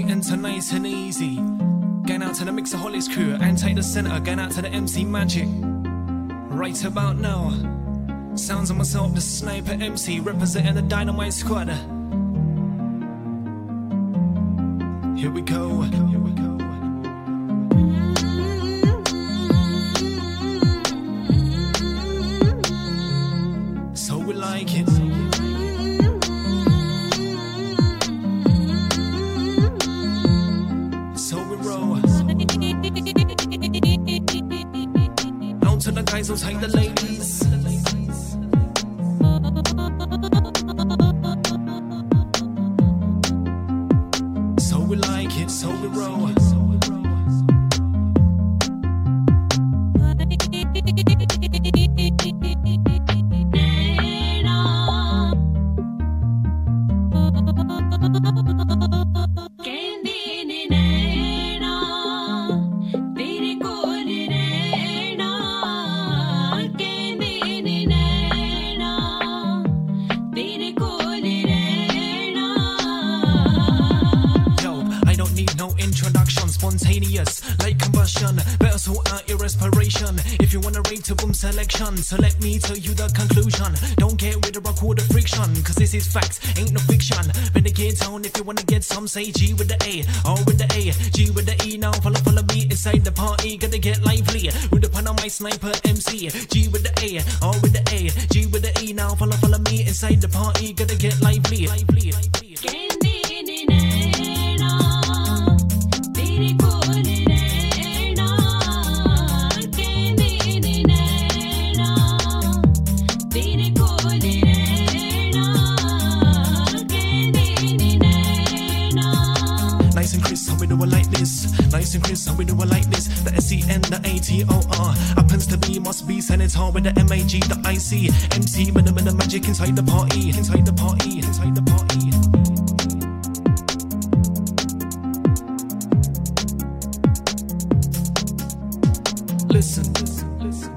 enter nice and easy. Going out to the Mixaholics crew and take the center. Going out to the MC Magic. Right about now, sounds of myself, the Sniper MC, representing the Dynamite Squad. Here we go. Here we go. So we like it. So we roll. Out to the guys who'll take the ladies. So we like it, so we roll. Spontaneous, like combustion. Better sort out your respiration. If you wanna rate to boom selection, so let me tell you the conclusion. Don't get rid of rock or the friction, cause this is facts, ain't no fiction. Better get down if you wanna get some, say G with the A, R with the A, G with the E. Now follow me inside the party, gonna get lively with the pan on my Sniper MC. G with the A, R with the A, G with the E. Now follow me inside the party, gonna get lively. Nice and crisp, how we do it like this. Nice and crisp, how we do it like this. The SEN, the ATOR happens to be, must be Senator with the MAG, the IC, MC with the magic inside the party, inside the party, inside the party. Listen, listen, listen.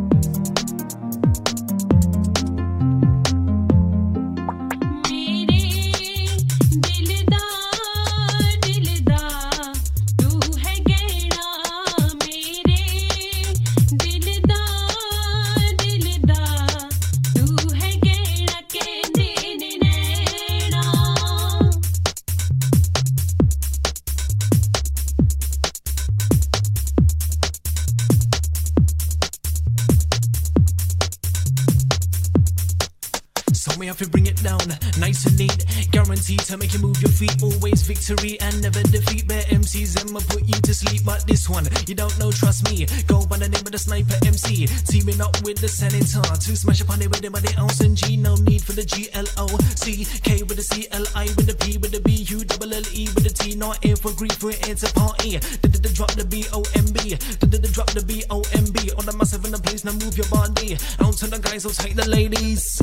So we have to bring it down, nice and neat. Guaranteed to make you move your feet. Always victory and never defeat. Bear MCs and will put you to sleep. But this one, you don't know, trust me. Go by the name of the Sniper MC. Teaming up with the Senator to smash up on it with anybody else and G. No need for the GLOC. K with the CLI with the P with the B U double LE with the T. Not here for grief, we're here to party. Drop the BOMB. Drop the BOMB. On the massive in the place, now move your body. Out to the guys who'll take the ladies.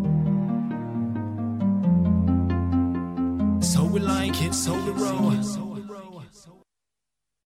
So we like it, so we roll.